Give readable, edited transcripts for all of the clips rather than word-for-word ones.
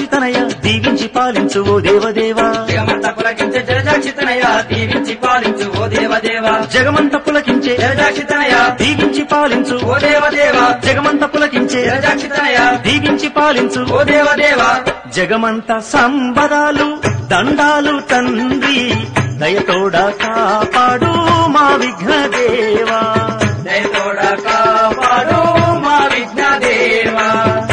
జలజాక్షితనయ దీవించి పాలించు ఓ దేవదేవా జగమంత పులకించే జలజాక్షితనయ దీవించి పాలించు ఓ దేవదేవా జగమంత పులకించే జలజాక్షితనయ దీవించి పాలించు ఓ దేవదేవా జగమంత పులకించే జలజాక్షితనయ దీవించి పాలించు ఓ దేవదేవా జగమంత సంబరాలు దండాలు తండ్రి దయతోడ కాపాడు మా విఘ్నదేవా దయతోడ కాపాడు మా విఘ్నదేవా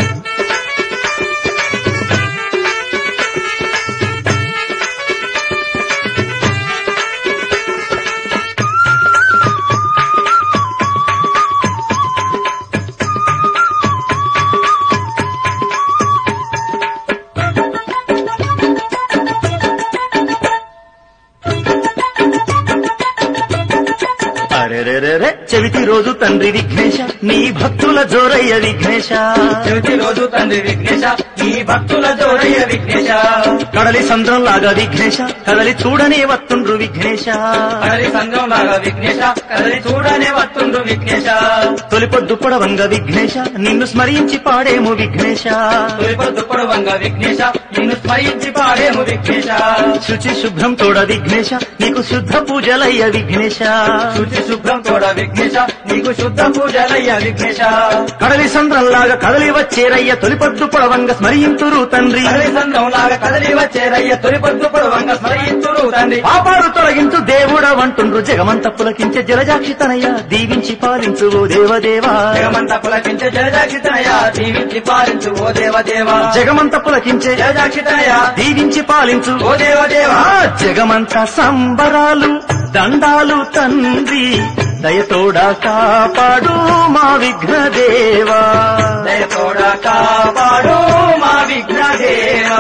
అరెరెరెరె చెవిటి రోజు తండ్రి విఘ్నేశ నీ భక్తుల జోరయ్య విఘ్నేశ చెవిటి రోజు తండ్రి విఘ్నేశ నీ భక్తుల జోరయ్య విఘ్నేశ కడలి సంద్రంలాగా విఘ్నేశ కదలి చూడనే వత్తుండ్రు విఘ్నేశ కదలి సంఘంలాగా విఘ్నేశ కదలి చూడనే వత్తుండ్రు విఘ్నేశ తొలిపొద్దు పొడవంగ విఘ్నేశ నిన్ను స్మరించి పాడేము విఘ్నేశ తొలిపొద్దు పొడవంగ విఘ్నేశ నిన్ను స్మరించి పాడేము విఘ్నేశ శుచి శుభ్రం తోడ విఘ్నేశ నీకు శుద్ధ పూజలయ్య విఘ్నేశ శుచి శుభ్రం తోడ విఘ్నేశ నీకు శుద్ధ పూజలయ్య విఘ్నేశ కడలి సంద్రంలాగా కదలి వచ్చేరయ్య తొలిపొద్దు పొడవంగ స్మరింతురు తండ్రి కదలి సంఘంలాగా కదలి వచ్చేరయ్య తొలిపొద్దు పొడవంగ స్మరింతురు తండ్రి పాపాలు తొలగించు దేవుడవంటుండ్రు జగమంత పులకించే జలజాక్షితనయ్య దీవించి పాలించు ఓ దేవదేవా జగమంత పులకించే జలజాక్షితనయ దీవించి పాలించు ఓ దేవదేవా జగమంత పులకించే జలజాక్షితనయ దీవించి పాలించు ఓ దేవదేవా జగమంత సంబరాలు దండాలు తండ్రి దయతోడ కాపాడు మా విఘ్నదేవా దయతోడ కాపాడు మా విఘ్నదేవా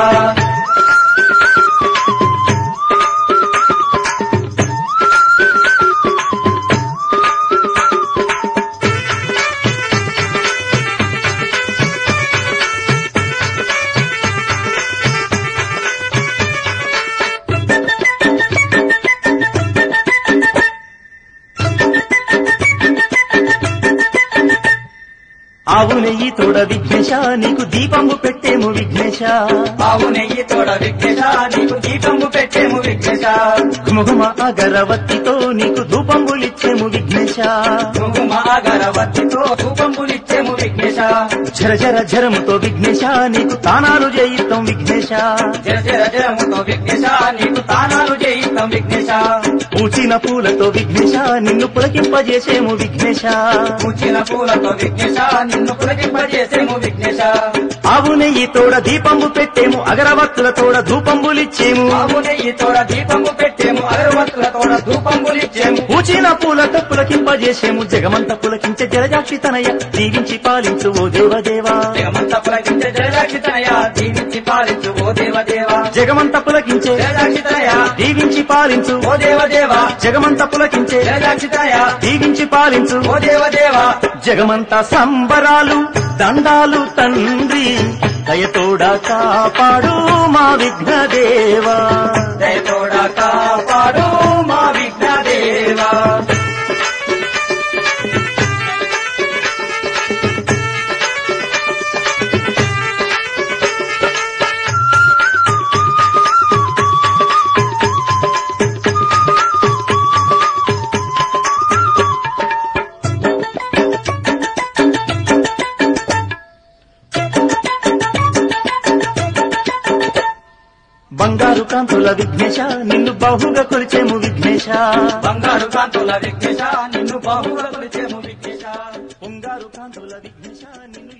ఆవు నెయ్యి తోడ విఘ్నేశ నీకు దీపము పెట్టేము విఘ్నేశ ఆవు నెయ్యి తోడ విఘ్నేశ నీకు దీపము పెట్టేము విఘ్నేశ ఘుమఘుమ అగరవత్తితో నీకు ధూపంబులిచ్చేము విఘ్నేశ కుంకుమ అగరవత్తితో ధూపంబులిచ్చేము విఘ్నేశ జర జర జరముతో విఘ్నేశ నీకు తానాలు చేయిస్తాం విఘ్నేశ జర జర జరముతో విఘ్నేశ నీకు తానాలు చేయిస్తాం విఘ్నేశ పూచిన పూలతో విఘ్నేశ నిన్ను పులకింపజేసేము విఘ్నేశ పూచిన పూలతో విఘ్నేశ నిన్ను పులకింపజేసేము విఘ్నేశ ఆవు నెయ్యి తోడ దీపంబు పెట్టేము అగరవత్తుల తోడ ధూపంబులిచ్చేము ఆవు నెయ్యి తోడ దీపము పెట్టేము అగరవత్తుల తోడ ధూపంబులిచ్చేము పూచిన పూలతో పులకింపజేసేము జగమంత పులకించే జలజాక్షితనయ్య దీవించి పాలించు ఓ దేవదేవా జగమంత పులకించే జలజాక్షితనయ దీవించి పాలించు ఓ దేవదేవా జగమంత పులకించే జలజాక్షితనయ దీవించి పాలించు ఓ దేవదేవా జగమంత పులకించే జలజాక్షితనయ దీవించి పాలించు ఓ దేవదేవా జగమంత సంబరాలు దండాలు తండ్రి దయతోడ కాపాడు మా విఘ్నదేవా దయతోడ కాపాడు మా విఘ్నదేవా బంగారు కాంతుల విఘ్నేశ నిన్ను బాహుగా కొలిచేము విఘ్నేశ బంగారు కాంతుల విఘ్నేశ నిన్ను బాహుగా కొలిచేము విఘ్నేశ బంగారు కాంతుల విఘ్నేశ నిన్ను